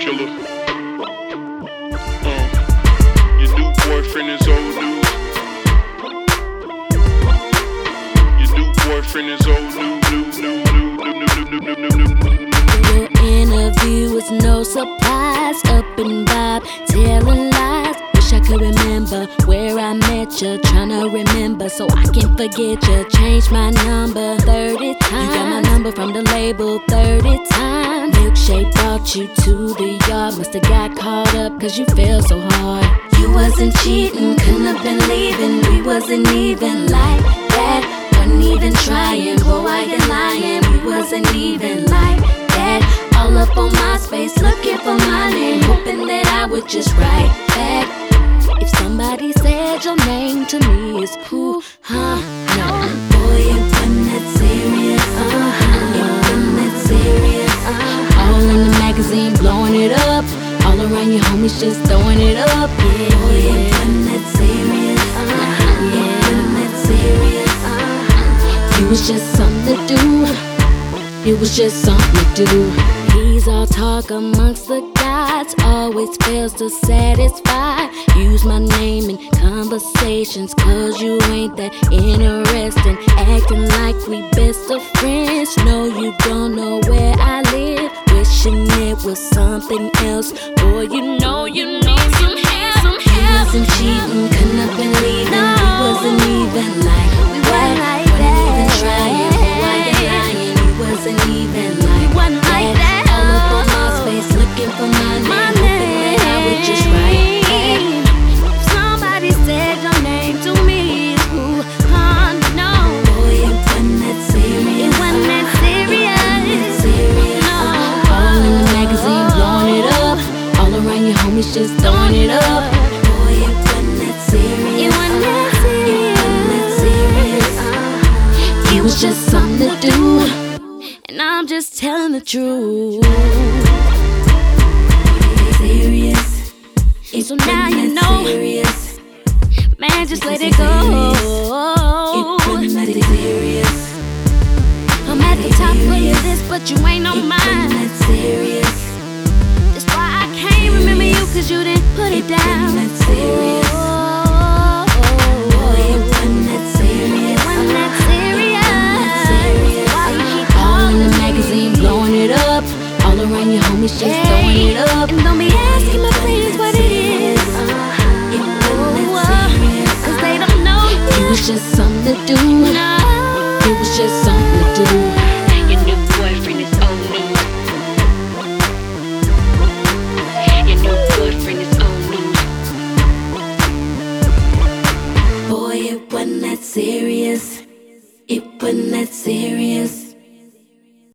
killer. Your new boyfriend is old news. Your new boyfriend is old news. Your interview was no surprise. Up and vibe, telling lies. Wish I could remember where I met you. Tryna remember so I can forget you. Changed my number 30 times. You got my number from the label 30 times. Milkshake brought you to the yard. Must've got caught up cause you fell so hard. You wasn't cheating, couldn't have been leaving. We wasn't even like that. Wasn't even trying, boy, why you lying? We wasn't even like that. All up on MySpace looking for my name, hoping that I would just write back. If somebody said your name to me, it's cool, huh? No, boy, it wasn't that serious. It wasn't that serious. All in the magazine, blowing it up. All around your homies just throwing it up. Yeah, boy, it wasn't that serious. Yeah, it wasn't that serious. It was just something to do. It was just something to do. He's all talk amongst the gods, always fails to satisfy. Use my name in conversations cause you ain't that interesting. Acting like we best of friends. No, you don't know where I live. Wishing it was something else. Boy, you know you need some help. You wasn't cheating, couldn't have been leaving. We wasn't even like that. Wasn't even trying, why you lying? You wasn't even like that. All up on MySpace looking for my name, hoping that I would just write back. If somebody said your name to me, it's who? No. Boy, it wasn't that serious. It wasn't that serious. No. All in the magazine, blowing it up. All around your homies just throwing it up. Boy, it wasn't that serious. It wasn't that serious. It wasn't that serious. It was just something to do. And I'm just telling the truth. Serious. So now you know. Serious. Man, just let it go. It wasn't that serious. I'm at the top of your list, but you ain't on mine. It wasn't that serious. That's why I can't remember you, cause you didn't put it down. It wasn't that serious. Boy, it wasn't that serious. It wasn't that serious. Why you keep calling the magazine, blowing it up. All around your homies just throwing it up. And don't be asking my friends what it is. It wasn't that serious. Cause they don't know yet. It was just something to do. It was just something to do. Your new boyfriend is old news. Your new boyfriend is old news. Boy, it wasn't that serious. It wasn't that serious.